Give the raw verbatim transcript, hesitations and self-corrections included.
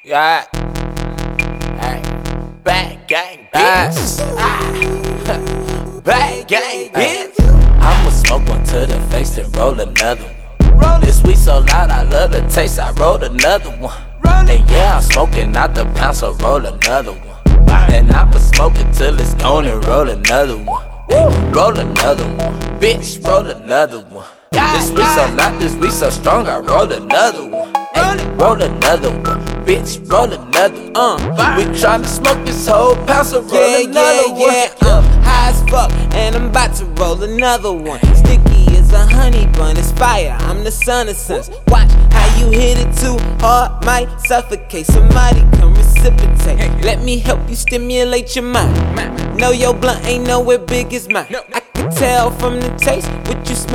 Yeah. Hey. Bad gang, bitch. Ah. Bad gang, bitch. I'ma smoke one to the face and roll another one. Roll this weed so loud, I love the taste. I rolled another one. And yeah, I'm smoking out the pound, so roll another one. And I'ma smoke it till it's gone and roll another one. Roll another one, bitch, roll another one. This weed so loud, this weed so strong, I roll another one. Roll another one, bitch, roll another one. Uh, we tryna smoke this whole pound, so roll yeah, another yeah, one. yeah, I'm high as fuck, and I'm about to roll another one. Sticky as a honey bun, it's fire, I'm the son of sons. Watch how you hit it too hard, might suffocate. Somebody come reciprocate. Let me help you stimulate your mind. Know your blunt ain't nowhere big as mine. I can tell from the taste what you smoke.